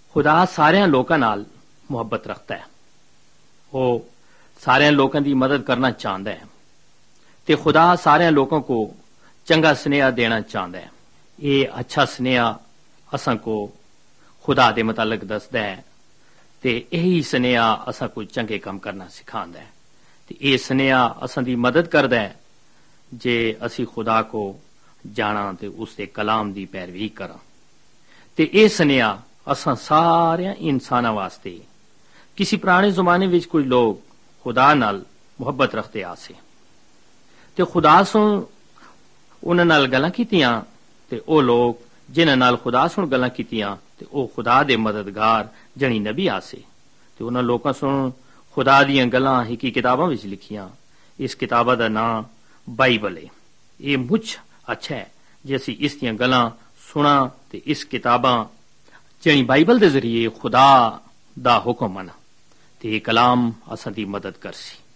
खुदा सारियां लोकां नाल मुहब्बत रखता है। वो सारियां लोकां दी मदद करना चाहता है ते खुदा सारियां लोगों को चंगा स्नेहा देना चाहता है। ये अच्छा स्नेहा असां को खुदा दे मुतालिक दसदा है ते यही स्नेहा असां को चंगे काम करना सिखांदा है ते ये स्नेहा असां दी मदद करदा है जे असी खुदा को जाना ते उसके कलाम दी पैरवी करा ते ये स्नेहा असां सारे इंसानां वास्ते किसी पुराने जमाने विच कोई लोग खुदा नाल मुहब्बत रखते आसे ते खुदा सो उन्हां नाल गल्लां कीतियां ते ओ लोग जिन्हां नाल खुदा सो गल्लां कीतियां ते ओ खुदा दे मददगार जनी नबी आसे ते उन्हां लोकां सो खुदा दियां गल्लां हिकी किताबां विच लिखियां। इस किताबा दा नां बाइबल है। ये मुझ अच्छा है जे असी इस दियां गल्लां सुना ते इस किताबां जनी बाइबल दे जरिए खुदा दा हुक्म मना ते ये कलाम असां दी मदद करसी।